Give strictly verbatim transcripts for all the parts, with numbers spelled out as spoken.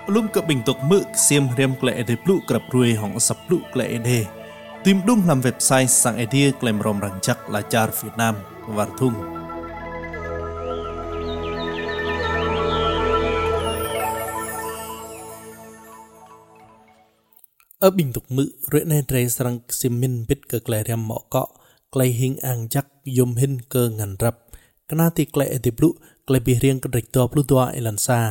Lum cập bình tục mự xiêm rem klệ để plu cập ruồi hỏng sập plu klệ đề. Tìm đúng làm website sang idea klem rom răng chắc là char Việt Nam và thung. Ở bình tục mự rưỡi này rây sang xiêm min biết cơ klệ rem mỏ cọ klệ hình ang chắc yom hin cơ ngàn rập. Kana ti klệ để plu klệ bị riêng cái rịch to plu toa ilan sa.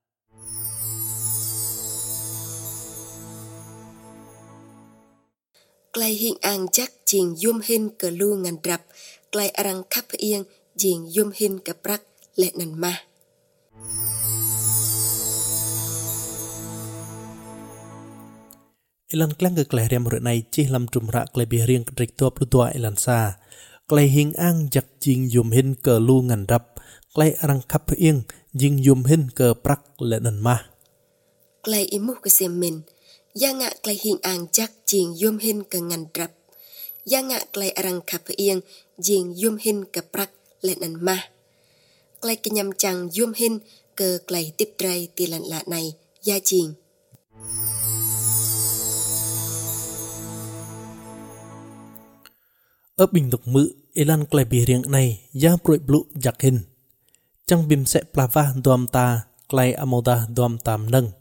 Klay hình ang chắc ching yum hin ke lu ngan rap klay arang khap ieng jing yum hin ke prak le nan ma Ilan klang ke klay rem rưỡi này chỉ làm trùm rạ klay bị riêng cái rịch to plu toa ilan sa. Klay hình ang chắc ching yum hin ke lu ngan rap klay arang khap ieng jing yum hin ke prak le nan ma klay imu ke sem min ya ngạ klay hình ang chắc ching yum hin ke ngan rap ya ngạ klay arang khap ieng jing yum hin ke prak le nan ma klay ke nyam chang yum hin ke klay tip trai ti lan la này ya ching ở bình tục mự Ilan klay bị riêng này ya proi blu jak hin chẳng bim sẽ plava doam ta klay amoda doam tam nâng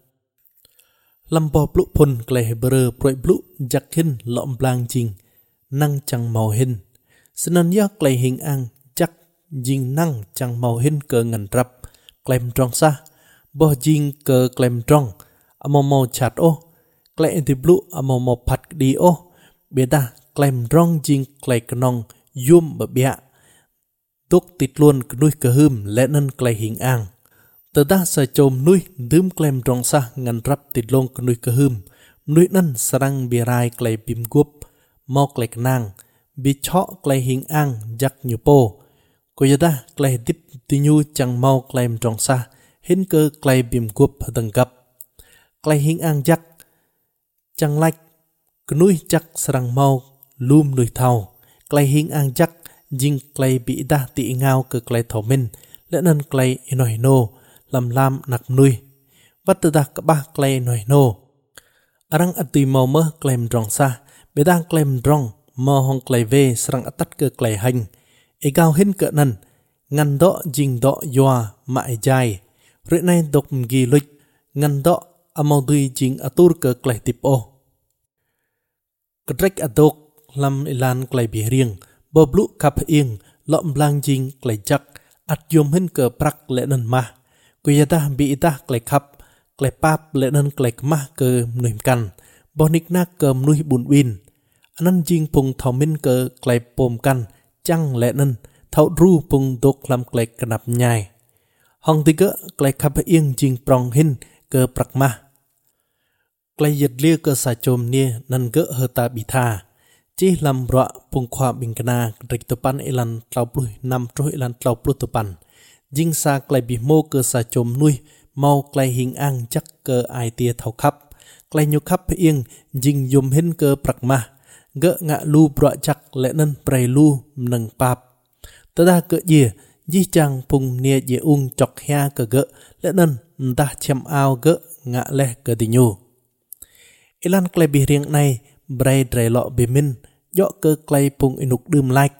lâm bò blu pun klay bờ proi blu jak hin lọm blang jing năng chẳng màu hin sân ya klay hình ang chắc jing năng chẳng màu hin cơ ngàn rap klem trong sa bò jing cơ klem trong amomo chat o klay di blu amomo pat di o beda klem trong jing klay knong yum bờ bia túc tịt luôn nuôi cơ hum lẽ nên klay hình ang tờ ta sẽ chôm nuôi đếm klem trong sa ngăn rap tịt luôn nuôi cơ hum nuôi năn sarang birai klay bim gup mau klay nang bi chọ klay hình ang jak nhu po cô yada klay dip tinyu chẳng mau klem trong sa hin cơ klay bim gup tầng cấp klay hình ang jak chẳng like nuôi chắc sarang mau lum nuôi thau klay hình ang jak jing klay bị đa tị ngao cơ klay thổ minh lẽ nên klay inoi no làm lam nặc nuôi vắt từ đặc ba klay inoi no arang atui mau mơ klem rong sa bê đang klem rong mơ hong klay ve sarang atat cơ klay hành e gao hin cỡ nần ngăn đọ jing đọ yoa mại dài rưỡi này độc ghi lịch ngăn đọ amau tui jing atur cơ klay tip o kadrek adok lam ilan klay bị riêng bờ blu khap ieng lọm blang jing klay jak at yom hin cơ prak lẽ nần ma kuyata bị ta klay khap klay pap lẽ nần klay ma cơ nuôi căn bonik na cơ nuôi bùn win anan jing pung thau min cơ klay pom căn chăng lẽ nần thau ru pung dok lam klay kanap nhai hong tiga klay khap ieng jing prong hin cơ prak ma klay yết lia cơ sa chom nia nan gỡ hơ ta bị tha chỉ làm rõ pung khoa bình kana rịch tập pan ilan tàu plui năm trôi ilan tàu plui tập pan jing sa klay bị mô cơ sa chôm nuôi mau klay hình ang chắc cơ ai tia thầu khắp klay nhu khắp ieng jing yum hin cơ prak ma gỡ ngạ lu bro chắc lẽ nên pray lu nâng pap ta da cơ dìa di chang pung nia dìa ung chọc hea cơ gỡ lẽ nên ta chém ao gỡ ngạ leh cơ di nhu ilan klay bị riêng này bray dray lọ bì min dọ cơ klay pung inuk đơm like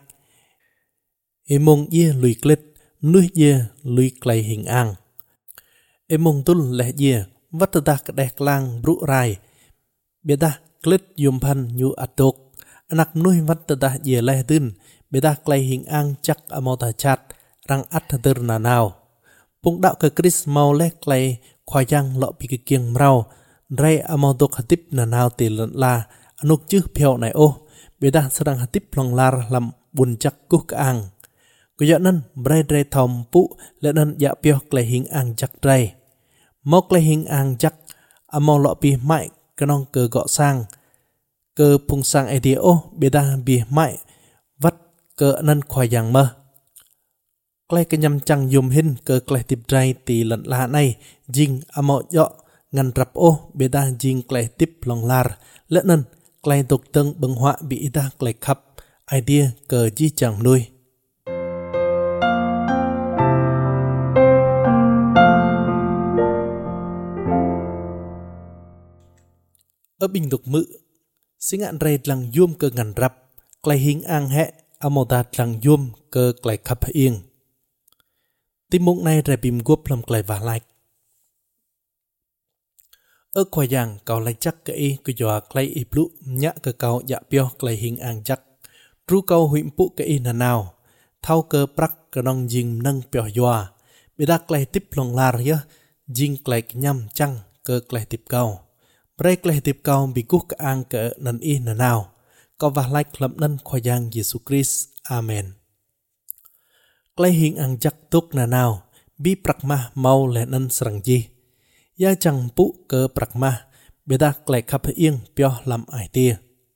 emong ye lùi klet nuôi ye lùi klay hình ang emong tul leh ye vắt ta ka dek lang bru rai beda klet yum pan nyu atok anak nuôi vắt ta ye leh dun beda klay hình ang chắc amota chat rang at ter na nào pung đạo cơ Chris mau leh klay khoai yang lọ bị kieng mrau dray amotok hatip na nào ti la anuk chư phèo này ô bê đa sedang hatip long lar làm buồn chắc cúc ang có dạ nên bray dray thom pu lệ nên dạ phèo klay hình ang chắc dray mau klay hình ang chắc amau lọ pi mại cái nong cơ gọ sang cơ pung sang ai đi ô bê đa bi mại vắt cơ nên khoai yang mơ klay cái nhầm chăng yum hin cơ klay tip dray tì lần la này jing amau dọ ngăn rap ô bê đa jing klay tip long lar lệ nên klay tục tâng bưng họa bị ta klay khắp idea cờ chi chẳng nuôi ở bình độc mự sinh ngạn rây lăng yum cơ ngàn rập clay hình ang hẹ amodat lăng yum cơ clay khắp yên tim mộng này rây bìm guốc làm clay và like ở khoa giang cầu lại chắc cái cứ dọa clay ip lụ nhã cơ cầu dạ pio clay hình ang chắc ru cầu huyện phụ cái là nào thao cơ prak cơ nong jing nâng pio dọa bị đắc clay tiếp lòng lar nhá jing clay nhâm chăng cơ clay tiếp cầu break clay tiếp cầu bị cúc ang cơ nần y là nào có và like lắm nâng khoa giang Jesus Christ Amen clay hình ang chắc tốt là nào bi prak ma mau lệ nâng srang ji ya chẳng phụ cơ prak ma bị đắc clay khắp yên pio làm ai tia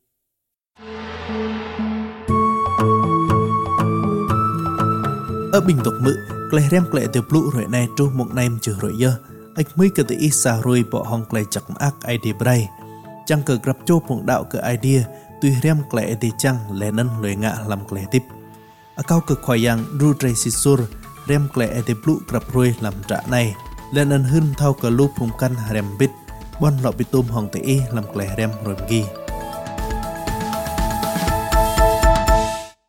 ở bình tộc mự clay rem clay tiêu lụ rồi này tru một nem chữ rồi giờ anh mới cơ thể ít xa rồi bỏ hong clay chặt ác idea bray chẳng cờ gặp cho phong đạo cơ idea tuy rem clay thì chẳng lẽ nâng lời ngạ làm clay tiếp ở cao cực khoai yang ru tray sisur rem clay tiêu lụ gặp rồi làm trả này lên ân hưng thao cờ lúp phùng căn rem bít bon lọ bị tôm hong thể làm clay rem rồi ghi